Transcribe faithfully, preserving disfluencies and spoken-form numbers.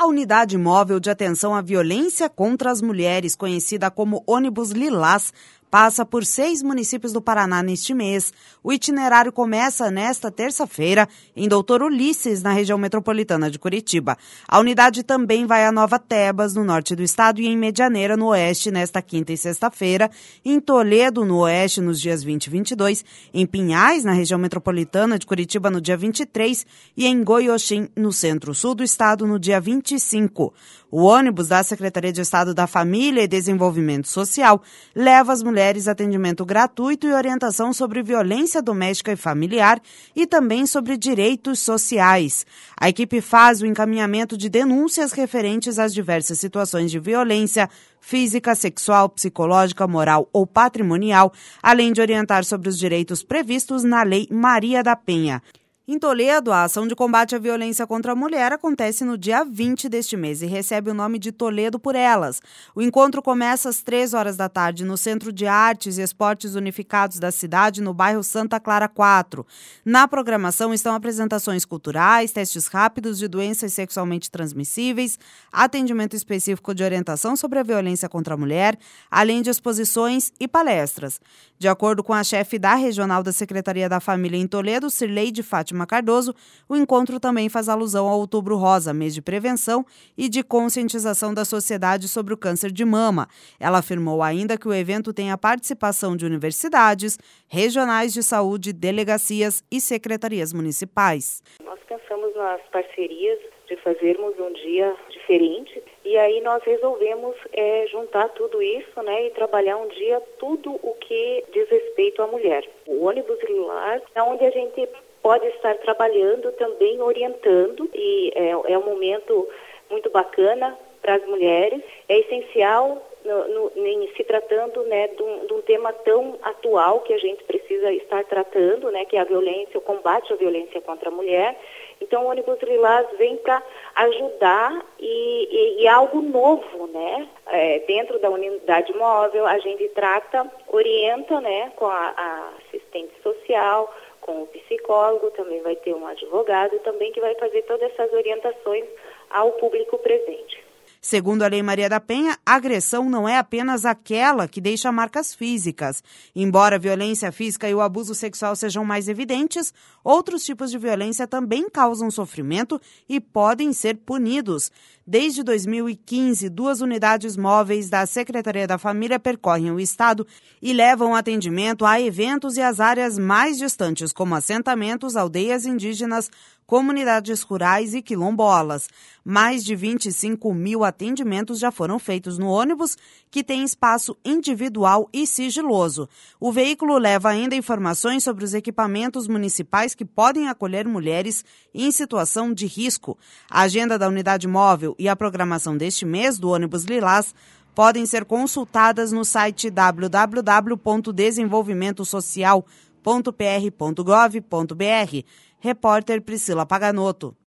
A unidade móvel de atenção à violência contra as mulheres, conhecida como ônibus Lilás, passa por seis municípios do Paraná neste mês. O itinerário começa nesta terça-feira em Doutor Ulisses, na região metropolitana de Curitiba. A unidade também vai a Nova Tebas, no norte do estado, e em Medianeira, no oeste, nesta quinta e sexta-feira, em Toledo, no oeste, nos dias vinte e vinte e dois, em Pinhais, na região metropolitana de Curitiba, no dia vinte e três, e em Goioxim, no centro-sul do estado, no dia vinte e cinco. O ônibus da Secretaria de Estado da Família e Desenvolvimento Social leva as mulheres atendimento gratuito e orientação sobre violência doméstica e familiar e também sobre direitos sociais. A equipe faz o encaminhamento de denúncias referentes às diversas situações de violência física, sexual, psicológica, moral ou patrimonial, além de orientar sobre os direitos previstos na Lei Maria da Penha. Em Toledo, a ação de combate à violência contra a mulher acontece no dia vinte deste mês e recebe o nome de Toledo por Elas. O encontro começa às três horas da tarde no Centro de Artes e Esportes Unificados da cidade, no bairro Santa Clara quatro. Na programação estão apresentações culturais, testes rápidos de doenças sexualmente transmissíveis, atendimento específico de orientação sobre a violência contra a mulher, além de exposições e palestras. De acordo com a chefe da Regional da Secretaria da Família em Toledo, Cirleide Fátima Cardoso, o encontro também faz alusão ao Outubro Rosa, mês de prevenção e de conscientização da sociedade sobre o câncer de mama. Ela afirmou ainda que o evento tem a participação de universidades, regionais de saúde, delegacias e secretarias municipais. Nós pensamos nas parcerias de fazermos um dia diferente e aí nós resolvemos é, juntar tudo isso, né, e trabalhar um dia tudo o que diz respeito à mulher. O ônibus Lilás é onde a gente pode estar trabalhando também, orientando, e é, é um momento muito bacana para as mulheres. É essencial, no, no, em se tratando, né, de um, de um tema tão atual que a gente precisa estar tratando, né, que é a violência, o combate à violência contra a mulher. Então, o ônibus Lilás vem para ajudar e, e, e algo novo, né? É, dentro da unidade móvel, a gente trata, orienta, né, com a, a assistente social, com o psicólogo, também vai ter um advogado também que vai fazer todas essas orientações ao público presente. Segundo a Lei Maria da Penha, a agressão não é apenas aquela que deixa marcas físicas. Embora a violência física e o abuso sexual sejam mais evidentes, outros tipos de violência também causam sofrimento e podem ser punidos. Desde dois mil e quinze, duas unidades móveis da Secretaria da Família percorrem o estado e levam atendimento a eventos e às áreas mais distantes, como assentamentos, aldeias indígenas, comunidades rurais e quilombolas. Mais de vinte e cinco mil atendimentos já foram feitos no ônibus, que tem espaço individual e sigiloso. O veículo leva ainda informações sobre os equipamentos municipais que podem acolher mulheres em situação de risco. A agenda da unidade móvel e a programação deste mês do ônibus Lilás podem ser consultadas no site w w w ponto desenvolvimento social ponto p r ponto gov ponto b r. Repórter Priscila Paganotto.